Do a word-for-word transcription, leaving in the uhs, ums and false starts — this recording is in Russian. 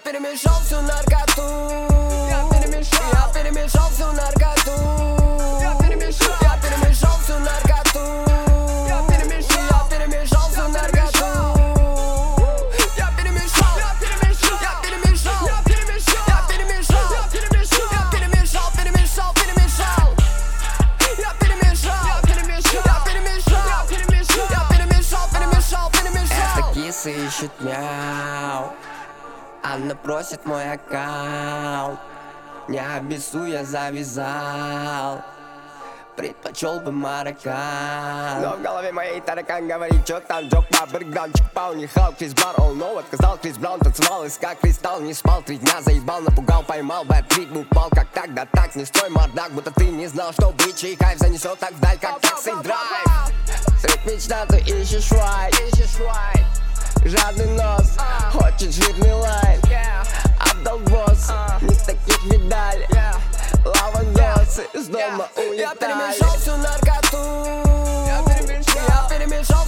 перемешал всю наркоту. Я перемешал, я перемешал всю наркоту. Я перемешал, я перемешал всю наркоту. Я перемешал, я перемешал всю наркоту. Я перемешал, я перемешал, я перемешал, я перемешал, я перемешал, я перемешал, я перемешал, перемешал, перемешал. Я перемешал, я перемешал, я перемешал, я перемешал, я перемешал, перемешал, перемешал. Эта киса ищет мяу. Она просит мой аккаунт. Не обессу, я завязал. Предпочел бы мароккан. Но в голове моей таракан говорит, чё там, Джок, бабер, грамчик, пау, не хал, Крис Бар, оу, ноу, отказал, Крис Браун, танцевал, искал кристалл, не спал, три дня заебал, напугал, поймал, бэт-трик, упал, как так, да так, не строй мордак, будто ты не знал, что бычий и кайф занесет так вдаль, как такси драйв. Средь мечта, ты ищешь рай, жадный нос, хочет жирный лайн, отдал босс, не таких видали, лавандосы с дома улетали. Я перемешал всю наркоту, я перемешал, я перемешал